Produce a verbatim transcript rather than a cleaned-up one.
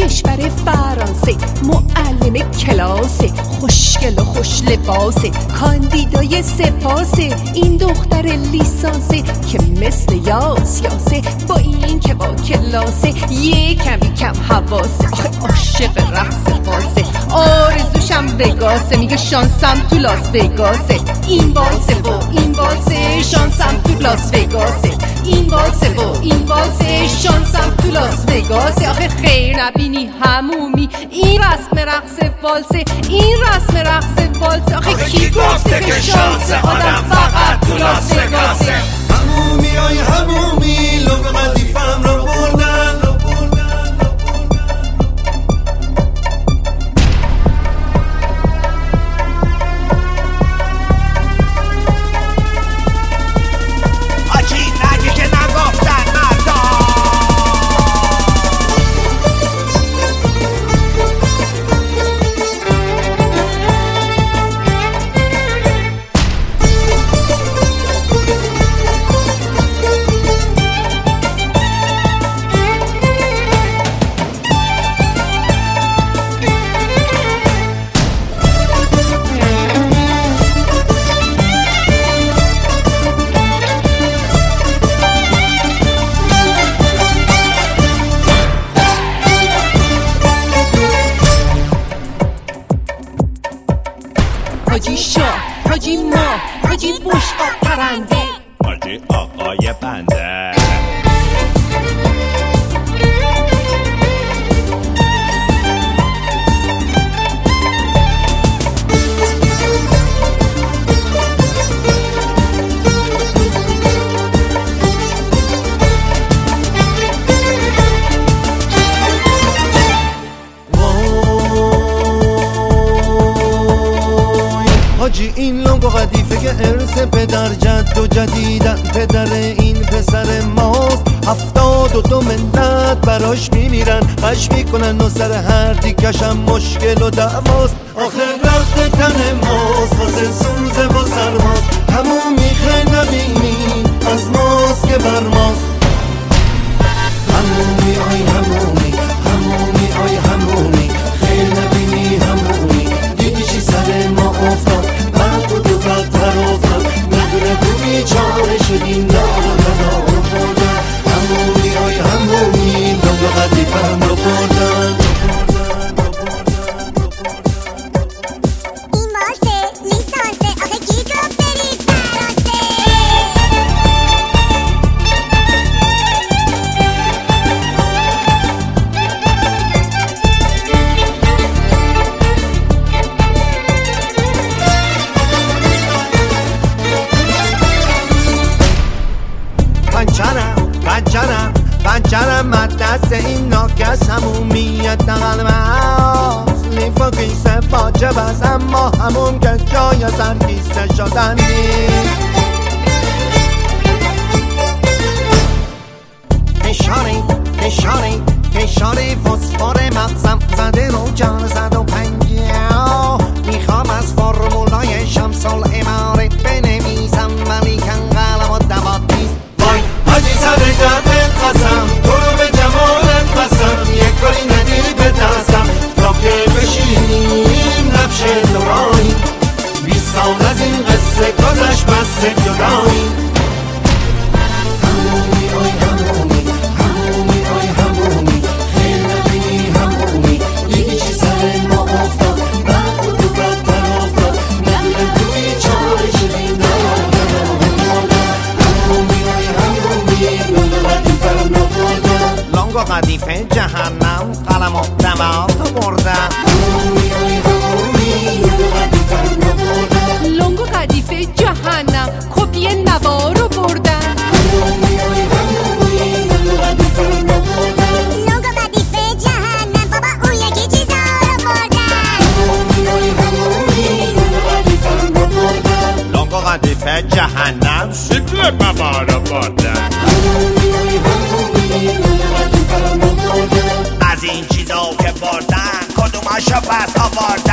کشور فرانسه، معلم کلاسه، خوشگل و خوش لباسه، کاندیدای سپاسه، این دختر لیسانسه که مثل یاس یاسه، با این که با کلاسه یه کمی کم حواسه، آخه عاشق رقص والسه، آرزوشم وگاسه، میگه شانسم تو لاس وگاسه، این والسه و این والسه، شانسم تو لاس وگاسه، این والسه و این والسه، شانسم تو لاس وگاسه، آخه خیر نبینی همومی این رسم رقص والسه، این رسم رقص والسه، آخه کی گفته که شانس آدم فقط تو لاس وگاسه؟ همومی های همومی لوگ قدیفم رو بردن، حاجی شاه، حاجی ما، حاجی بشقاب پرنده، حاجی آقای بنده. حاجی این لوگو قدیفه که ارث پدر جد و جدیدن، پدر این پسر ماست، هفتاد و دو ملت براش میمیرن، خش میکنن و سر هر دیکشم مشکل و دعواست، آخر رخت تن ماست واسه سوزه و سرماست، همون میخه نبینی از ماست که بر ماست، همومی آی همومی، همومی آی همومی، خیل نبینی همومی، دیدی چی سر ما افتاد، بعد بود و بدتر افتاد، ندونه تو بیچاره شدیم دار و بدا رو بردن، همومی آی همومی، لوگ قدیفم رو بردن. این والسه لیسانسه، آخه کی گفت بری فرانسه؟ پنچرم پنچرم پنچرم از دست این ناکس، همومیت نقل هست، لیفا کیسه واجب است، اما همون که جای سرکیسه شدن نیست، فشاری فشاری فشاری فسفر مغزم زده رو جان زد و پنجاه، میخوام از فرمولای شمس الاماره بنویسم ولی کن قلم و دوات نیست، وای حاجی سر جدت قسم، تو رو به جمالت قسم، یک کاری ندی به دستم تا که بشینیم نبش دورانی، بیست سال از این قصه گذشت بس جدایی، همومی آی همومی، همومی آی همومی، خیل نبینی همومی، دیدی چی سر ما افتاد، بعد بود و بدتر افتاد، ندونه تو بیچاره شدیم دار و بدا رو بردن، همومی آی همومی، لوگ قدیفم رو بردن، لونگو قدیفه جهنم، قلم و دوات بردن، همومی آی همومی، لوگ قدیفم رو بردن، لنگ و قدیفه جهنم، کپی نوارو بردن، همومی آی همومی، لوگ قدیفم رو بردن، لوگو قدیفه جهنم، بابا اون یکی چیزا رو بردن، همومی آی همومی، لوگ قدیفم رو بردن، لونگو قدیفه جهنم، شکل بابا رو بردن، همومی آی همومی، لوگ قدیفم رو بردن، از این چیزا که بردن کدومشو پس آوردن.